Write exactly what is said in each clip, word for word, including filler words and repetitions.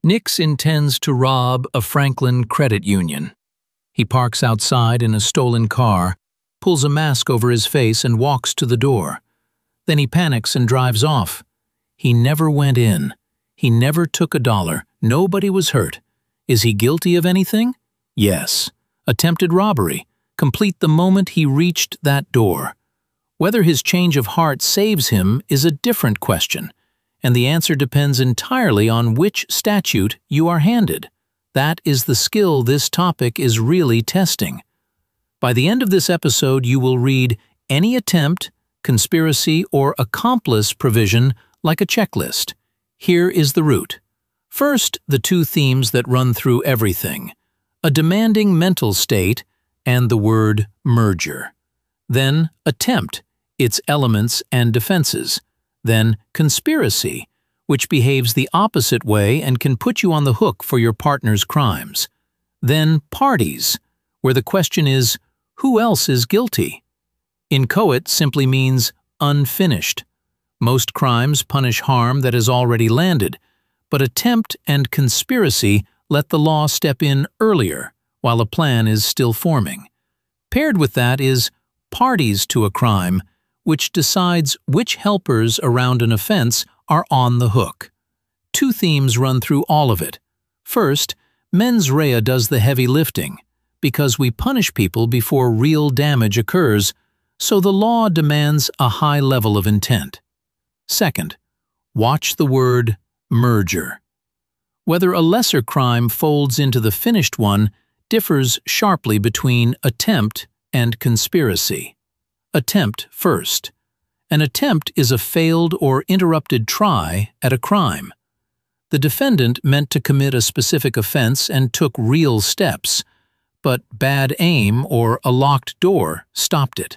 Nix intends to rob a Franklin credit union. He parks outside in a stolen car, pulls a mask over his face and walks to the door. Then he panics and drives off. He never went in. He never took a dollar. Nobody was hurt. Is he guilty of anything? Yes. Attempted robbery, complete the moment he reached that door. Whether his change of heart saves him is a different question, and the answer depends entirely on which statute you are handed. That is the skill this topic is really testing. By the end of this episode, you will read any attempt, conspiracy, or accomplice provision like a checklist. Here is the route. First, the two themes that run through everything: a demanding mental state and the word merger. Then, attempt, its elements and defenses. Then, conspiracy, which behaves the opposite way and can put you on the hook for your partner's crimes. Then, parties, where the question is, who else is guilty? Inchoate simply means unfinished. Most crimes punish harm that has already landed, but attempt and conspiracy let the law step in earlier while a plan is still forming. Paired with that is parties to a crime, which decides which helpers around an offense are on the hook. Two themes run through all of it. First, mens rea does the heavy lifting, because we punish people before real damage occurs, so the law demands a high level of intent. Second, watch the word merger. Whether a lesser crime folds into the finished one differs sharply between attempt and conspiracy. Attempt first. An attempt is a failed or interrupted try at a crime. The defendant meant to commit a specific offense and took real steps, but bad aim or a locked door stopped it.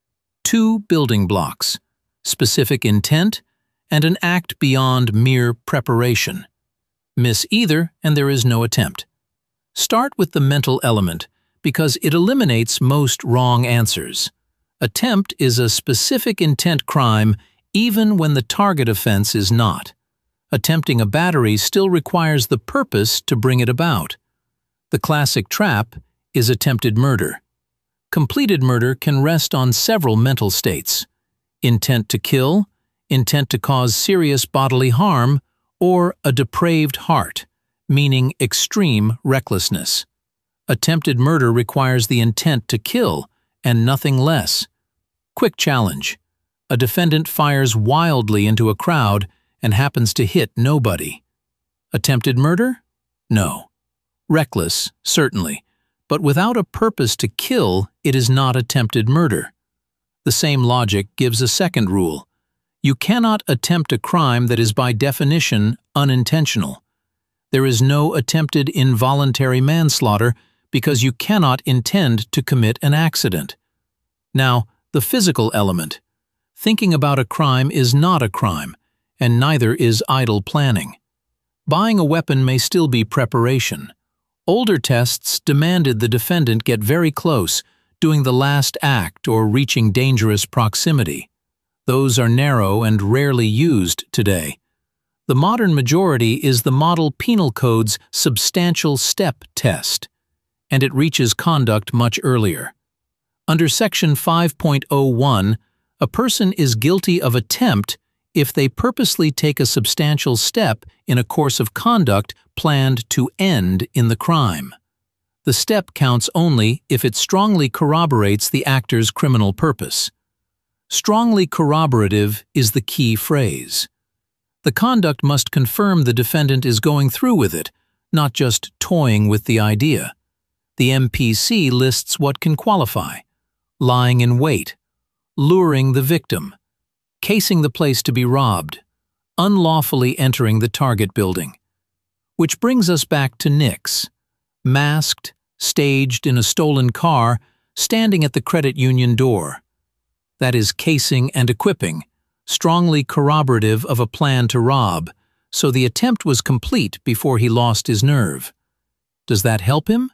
Two building blocks: specific intent and an act beyond mere preparation. Miss either and there is no attempt. Start with the mental element because it eliminates most wrong answers. Attempt is a specific intent crime even when the target offense is not. Attempting a battery still requires the purpose to bring it about. The classic trap is attempted murder. Completed murder can rest on several mental states: intent to kill, intent to cause serious bodily harm, or a depraved heart, meaning extreme recklessness. Attempted murder requires the intent to kill, and nothing less. Quick challenge. A defendant fires wildly into a crowd and happens to hit nobody. Attempted murder? No. Reckless, certainly, but without a purpose to kill, it is not attempted murder. The same logic gives a second rule. You cannot attempt a crime that is by definition unintentional. There is no attempted involuntary manslaughter because you cannot intend to commit an accident. Now, the physical element. Thinking about a crime is not a crime, and neither is idle planning. Buying a weapon may still be preparation. Older tests demanded the defendant get very close, doing the last act or reaching dangerous proximity. Those are narrow and rarely used today. The modern majority is the Model Penal Code's substantial step test, and it reaches conduct much earlier. Under Section five point oh one, a person is guilty of attempt if they purposely take a substantial step in a course of conduct planned to end in the crime. The step counts only if it strongly corroborates the actor's criminal purpose. Strongly corroborative is the key phrase. The conduct must confirm the defendant is going through with it, not just toying with the idea. The M P C lists what can qualify: lying in wait, luring the victim, casing the place to be robbed, unlawfully entering the target building. Which brings us back to Nix, masked, staged in a stolen car, standing at the credit union door. That is casing and equipping, strongly corroborative of a plan to rob, so the attempt was complete before he lost his nerve. Does that help him?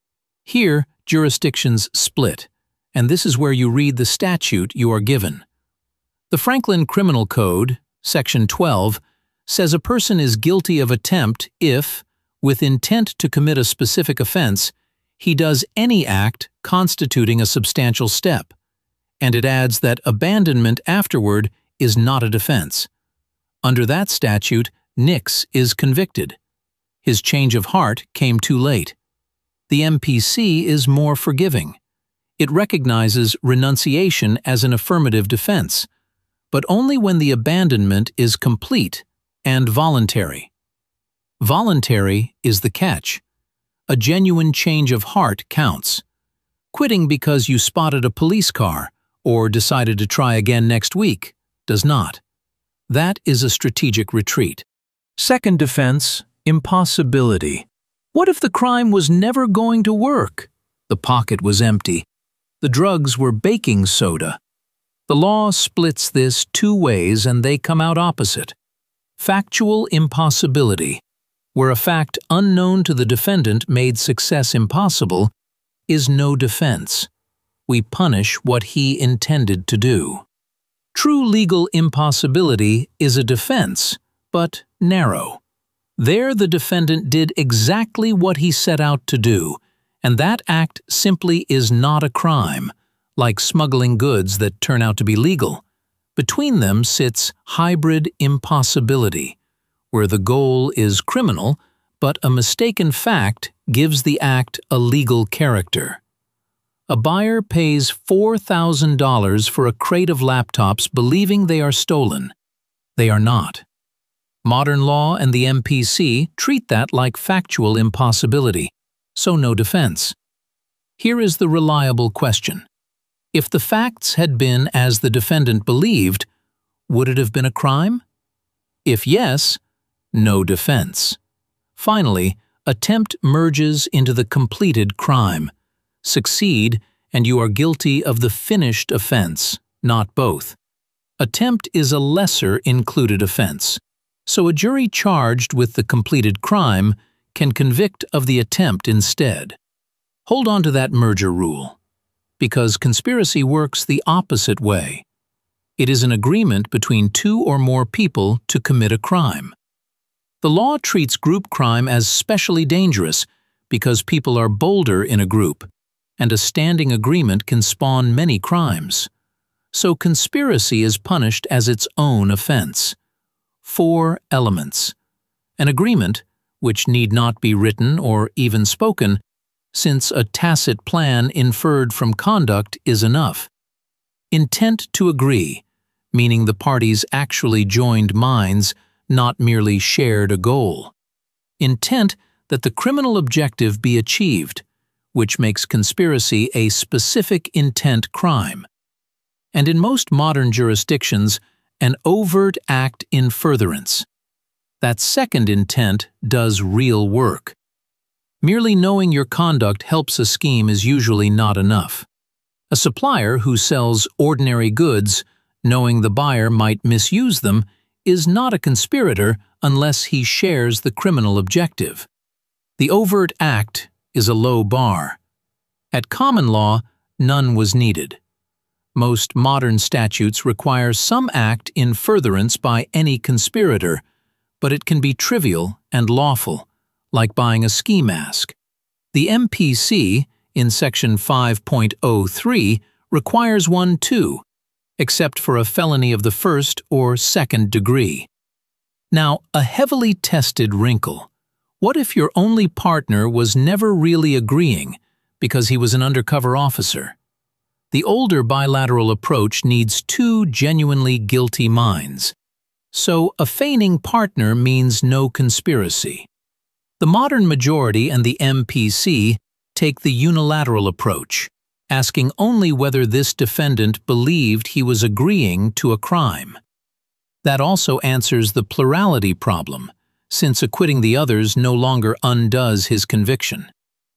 Here, jurisdictions split, and this is where you read the statute you are given. The Franklin Criminal Code, Section twelve, says a person is guilty of attempt if, with intent to commit a specific offense, he does any act constituting a substantial step, and it adds that abandonment afterward is not a defense. Under that statute, Nix is convicted. His change of heart came too late. The M P C is more forgiving. It recognizes renunciation as an affirmative defense, but only when the abandonment is complete and voluntary. Voluntary is the catch. A genuine change of heart counts. Quitting because you spotted a police car or decided to try again next week does not. That is a strategic retreat. Second defense, impossibility. What if the crime was never going to work? The pocket was empty. The drugs were baking soda. The law splits this two ways and they come out opposite. Factual impossibility, where a fact unknown to the defendant made success impossible, is no defense. We punish what he intended to do. True legal impossibility is a defense, but narrow. There the defendant did exactly what he set out to do, and that act simply is not a crime, like smuggling goods that turn out to be legal. Between them sits hybrid impossibility, where the goal is criminal, but a mistaken fact gives the act a legal character. A buyer pays four thousand dollars for a crate of laptops believing they are stolen. They are not. Modern law and the M P C treat that like factual impossibility, so no defense. Here is the reliable question. If the facts had been as the defendant believed, would it have been a crime? If yes, no defense. Finally, attempt merges into the completed crime. Succeed, and you are guilty of the finished offense, not both. Attempt is a lesser included offense, so a jury charged with the completed crime can convict of the attempt instead. Hold on to that merger rule, because conspiracy works the opposite way. It is an agreement between two or more people to commit a crime. The law treats group crime as specially dangerous because people are bolder in a group, and a standing agreement can spawn many crimes. So conspiracy is punished as its own offense. Four elements. An agreement, which need not be written or even spoken, since a tacit plan inferred from conduct is enough. Intent to agree, meaning the parties actually joined minds, not merely shared a goal. Intent that the criminal objective be achieved, which makes conspiracy a specific intent crime. And in most modern jurisdictions, an overt act in furtherance. That second intent does real work. Merely knowing your conduct helps a scheme is usually not enough. A supplier who sells ordinary goods, knowing the buyer might misuse them, is not a conspirator unless he shares the criminal objective. The overt act is a low bar. At common law, none was needed. Most modern statutes require some act in furtherance by any conspirator, but it can be trivial and lawful, like buying a ski mask. The M P C, in Section five point oh three, requires one too, except for a felony of the first or second degree. Now, a heavily tested wrinkle. What if your only partner was never really agreeing because he was an undercover officer? The older bilateral approach needs two genuinely guilty minds. So a feigning partner means no conspiracy. The modern majority and the M P C take the unilateral approach, asking only whether this defendant believed he was agreeing to a crime. That also answers the plurality problem, since acquitting the others no longer undoes his conviction.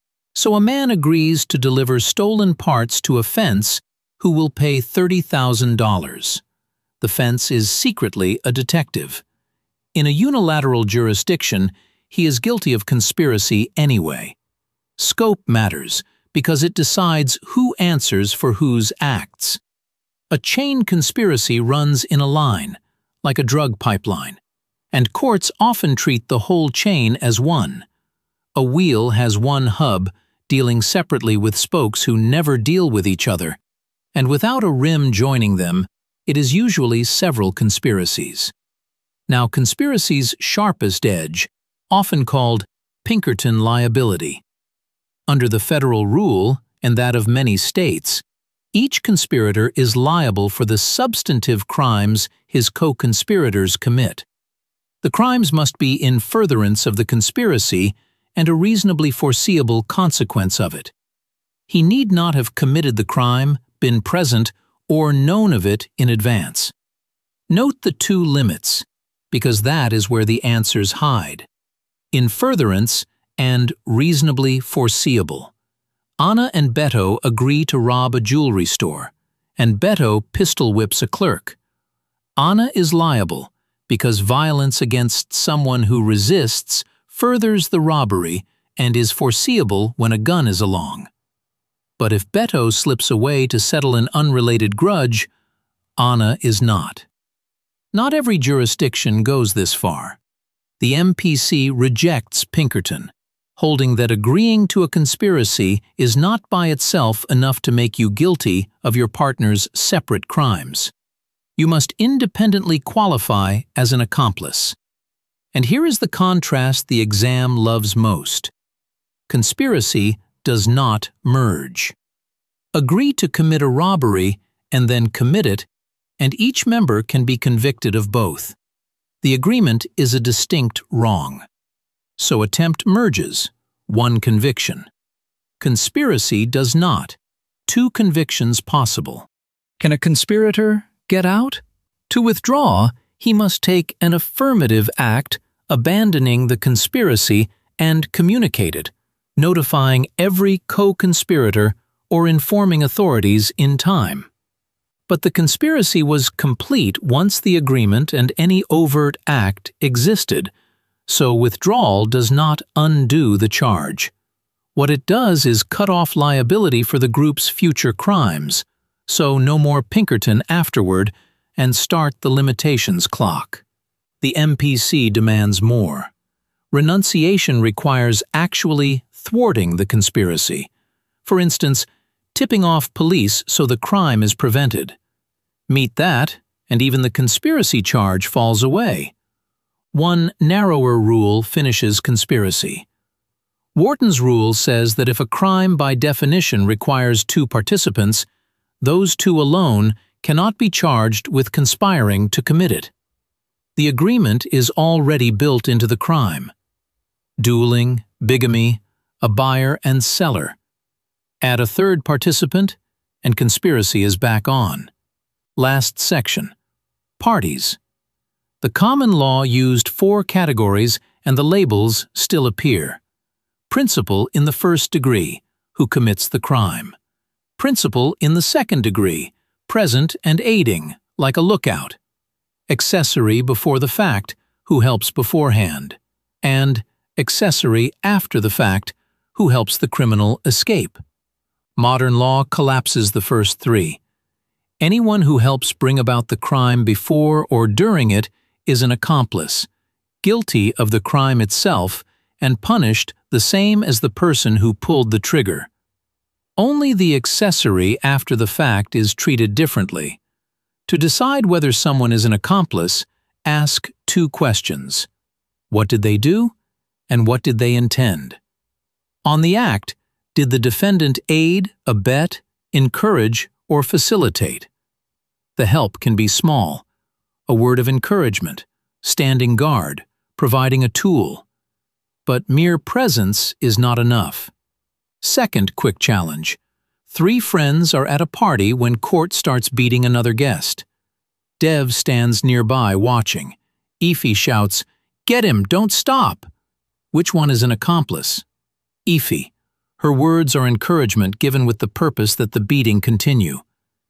So a man agrees to deliver stolen parts to a fence who will pay thirty thousand dollars. The fence is secretly a detective. In a unilateral jurisdiction, he is guilty of conspiracy anyway. Scope matters because it decides who answers for whose acts. A chain conspiracy runs in a line, like a drug pipeline. and courts often treat the whole chain as one. A wheel has one hub, dealing separately with spokes who never deal with each other, and without a rim joining them, it is usually several conspiracies. Now, conspiracy's sharpest edge, often called Pinkerton liability. Under the federal rule, and that of many states, each conspirator is liable for the substantive crimes his co-conspirators commit. The crimes must be in furtherance of the conspiracy and a reasonably foreseeable consequence of it. He need not have committed the crime, been present, or known of it in advance. Note the two limits, because that is where the answers hide. In furtherance and reasonably foreseeable. Anna and Beto agree to rob a jewelry store, and Beto pistol whips a clerk. Anna is liable because violence against someone who resists furthers the robbery and is foreseeable when a gun is along. But if Beto slips away to settle an unrelated grudge, Anna is not. Not every jurisdiction goes this far. The M P C rejects Pinkerton, holding that agreeing to a conspiracy is not by itself enough to make you guilty of your partner's separate crimes. You must independently qualify as an accomplice. And here is the contrast the exam loves most. Conspiracy does not merge. Agree to commit a robbery and then commit it, and each member can be convicted of both. The agreement is a distinct wrong. So attempt merges, one conviction. Conspiracy does not, two convictions possible. Can a conspirator get out? To withdraw, he must take an affirmative act, abandoning the conspiracy, and communicate it, notifying every co-conspirator or informing authorities in time. But the conspiracy was complete once the agreement and any overt act existed, so withdrawal does not undo the charge. What it does is cut off liability for the group's future crimes, so no more Pinkerton afterward, and start the limitations clock. The M P C demands more. Renunciation requires actually thwarting the conspiracy. For instance, tipping off police so the crime is prevented. Meet that, and even the conspiracy charge falls away. One narrower rule finishes conspiracy. Wharton's rule says that if a crime by definition requires two participants, those two alone cannot be charged with conspiring to commit it. The agreement is already built into the crime. Dueling, bigamy, a buyer and seller. Add a third participant, and conspiracy is back on. Last section. Parties. The common law used four categories and the labels still appear. Principal in the first degree, who commits the crime. Principal in the second degree, present and aiding, like a lookout. Accessory before the fact, who helps beforehand. And accessory after the fact, who helps the criminal escape. Modern law collapses the first three. Anyone who helps bring about the crime before or during it is an accomplice, guilty of the crime itself and punished the same as the person who pulled the trigger. Only the accessory after the fact is treated differently. To decide whether someone is an accomplice, ask two questions. What did they do, and what did they intend? On the act, did the defendant aid, abet, encourage, or facilitate? The help can be small. A word of encouragement, standing guard, providing a tool. But mere presence is not enough. Second quick challenge. Three friends are at a party when Court starts beating another guest. Dev stands nearby watching. Ify shouts, "Get him, don't stop!" Which one is an accomplice? Ify. Her words are encouragement given with the purpose that the beating continue.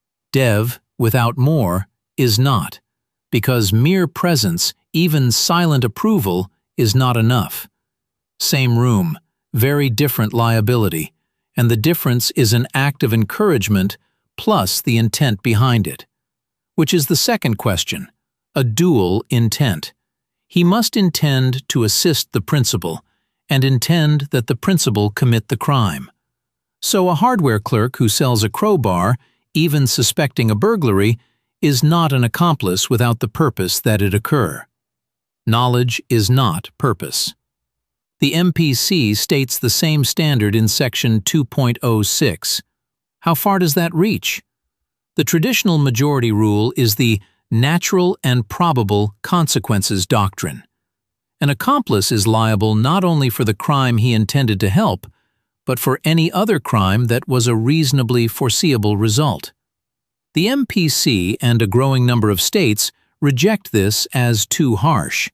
Dev, without more, is not, because mere presence, even silent approval, is not enough. Same room, very different liability, and the difference is an act of encouragement plus the intent behind it. Which is the second question, a dual intent. He must intend to assist the principal and intend that the principal commit the crime. So a hardware clerk who sells a crowbar, even suspecting a burglary, is not an accomplice without the purpose that it occur. Knowledge is not purpose. The M P C states the same standard in Section two point oh six. How far does that reach? The traditional majority rule is the natural and probable consequences doctrine. An accomplice is liable not only for the crime he intended to help, but for any other crime that was a reasonably foreseeable result. The M P C and a growing number of states reject this as too harsh.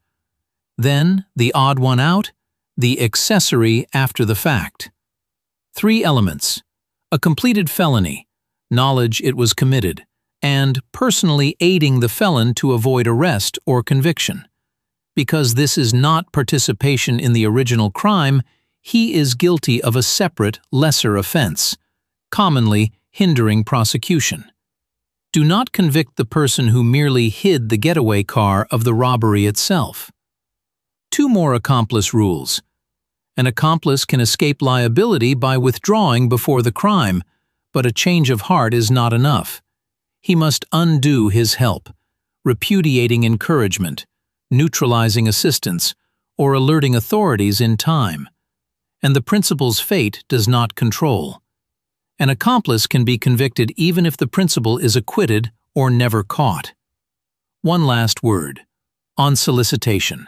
Then, the odd one out, the accessory after the fact. Three elements: a completed felony, knowledge it was committed, and personally aiding the felon to avoid arrest or conviction. Because this is not participation in the original crime, he is guilty of a separate, lesser offense, commonly hindering prosecution. Do not convict the person who merely hid the getaway car of the robbery itself. Two more accomplice rules. An accomplice can escape liability by withdrawing before the crime, but a change of heart is not enough. He must undo his help, repudiating encouragement, neutralizing assistance, or alerting authorities in time. And the principal's fate does not control. An accomplice can be convicted even if the principal is acquitted or never caught. One last word. On solicitation.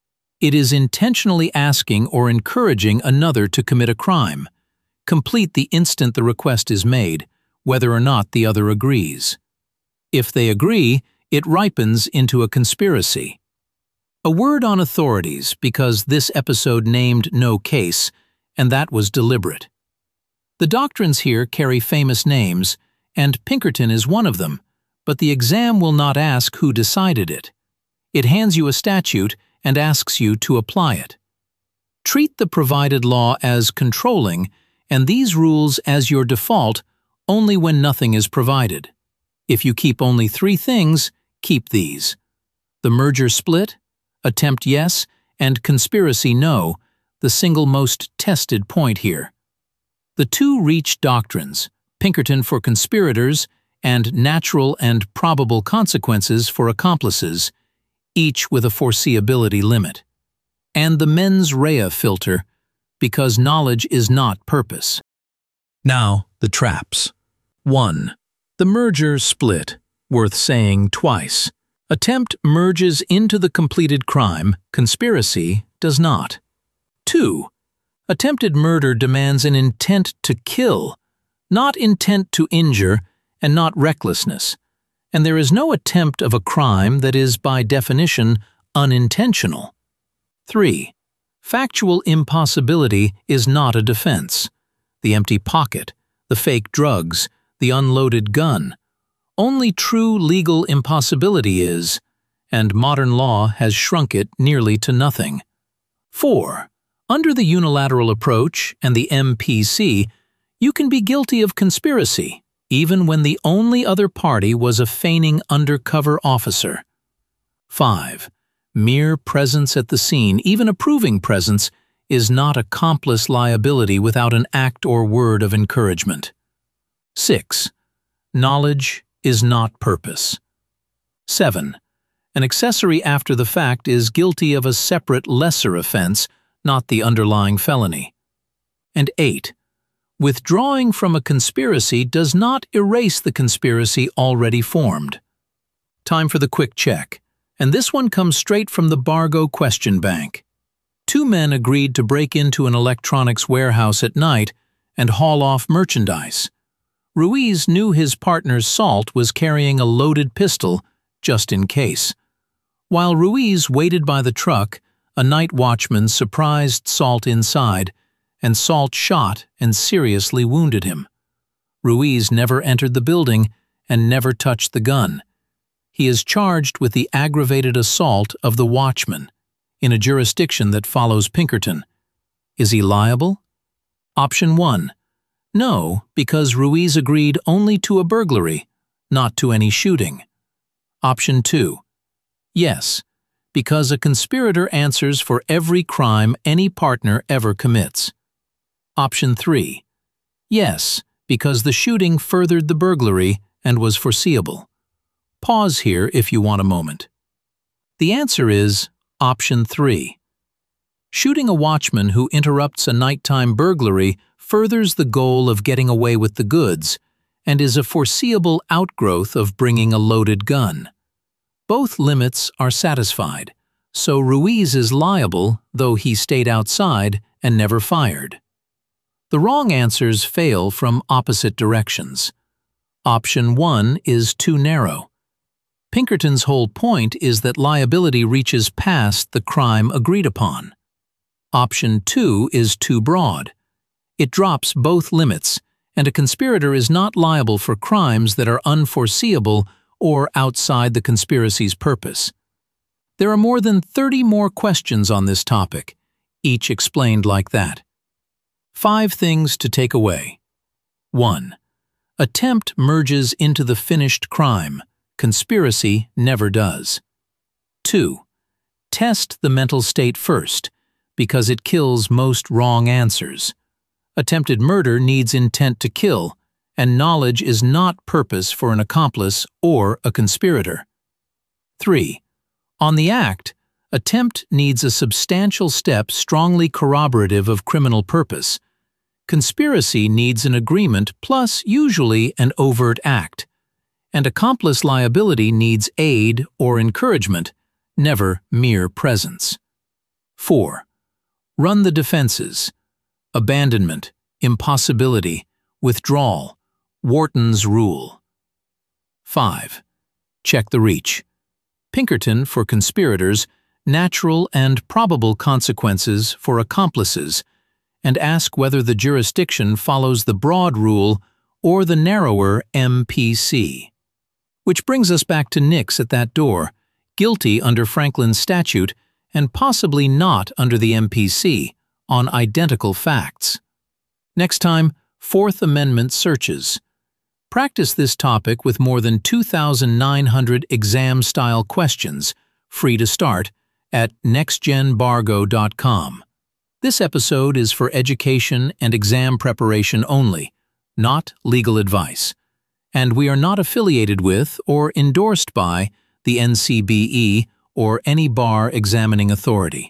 It is intentionally asking or encouraging another to commit a crime. Complete the instant the request is made, whether or not the other agrees. If they agree, it ripens into a conspiracy. A word on authorities, because this episode named no case, and that was deliberate. The doctrines here carry famous names, and Pinkerton is one of them, but the exam will not ask who decided it. It hands you a statute and asks you to apply it. Treat the provided law as controlling, and these rules as your default only when nothing is provided. If you keep only three things, keep these: the merger split, attempt yes, and conspiracy no, the single most tested point here. The two reach doctrines, Pinkerton for conspirators and natural and probable consequences for accomplices, each with a foreseeability limit. And the mens rea filter, because knowledge is not purpose. Now, the traps. one. The merger split, worth saying twice. Attempt merges into the completed crime, conspiracy does not. two. Attempted murder demands an intent to kill, not intent to injure, and not recklessness. And there is no attempt of a crime that is, by definition, unintentional. three. Factual impossibility is not a defense. The empty pocket, the fake drugs, the unloaded gun. Only true legal impossibility is, and modern law has shrunk it nearly to nothing. four. Under the unilateral approach and the M P C, you can be guilty of conspiracy, even when the only other party was a feigning undercover officer. five. Mere presence at the scene, even approving presence, is not accomplice liability without an act or word of encouragement. six. Knowledge is not purpose. seven. An accessory after the fact is guilty of a separate lesser offense, not the underlying felony. And eight. Withdrawing from a conspiracy does not erase the conspiracy already formed. Time for the quick check, and this one comes straight from the Bargo Question Bank. Two men agreed to break into an electronics warehouse at night and haul off merchandise. Ruiz knew his partner's Salt was carrying a loaded pistol, just in case. While Ruiz waited by the truck, a night watchman surprised Salt inside, and Salt shot and seriously wounded him. Ruiz never entered the building and never touched the gun. He is charged with the aggravated assault of the watchman, in a jurisdiction that follows Pinkerton. Is he liable? Option one. No, because Ruiz agreed only to a burglary, not to any shooting. Option two. Yes, Because a conspirator answers for every crime any partner ever commits. Option three. Yes, because the shooting furthered the burglary and was foreseeable. Pause here if you want a moment. The answer is option three. Shooting a watchman who interrupts a nighttime burglary furthers the goal of getting away with the goods and is a foreseeable outgrowth of bringing a loaded gun. Both limits are satisfied, so Ruiz is liable though he stayed outside and never fired. The wrong answers fail from opposite directions. Option one is too narrow. Pinkerton's whole point is that liability reaches past the crime agreed upon. Option two is too broad. It drops both limits, and a conspirator is not liable for crimes that are unforeseeable or outside the conspiracy's purpose. There are more than thirty more questions on this topic, each explained like that. Five things to take away. one. Attempt merges into the finished crime. Conspiracy never does. two. Test the mental state first, because it kills most wrong answers. Attempted murder needs intent to kill, and knowledge is not purpose for an accomplice or a conspirator. three. On the act, attempt needs a substantial step strongly corroborative of criminal purpose. Conspiracy needs an agreement plus usually an overt act. And accomplice liability needs aid or encouragement, never mere presence. four. Run the defenses. Abandonment, impossibility, withdrawal, Wharton's rule. five. Check the reach. Pinkerton for conspirators, natural and probable consequences for accomplices, and ask whether the jurisdiction follows the broad rule or the narrower M P C. Which brings us back to Nix at that door, guilty under Franklin's statute and possibly not under the M P C, on identical facts. Next time, Fourth Amendment searches. Practice this topic with more than two thousand nine hundred exam-style questions, free to start, at next gen bargo dot com. This episode is for education and exam preparation only, not legal advice, and we are not affiliated with or endorsed by the N C B E or any bar examining authority.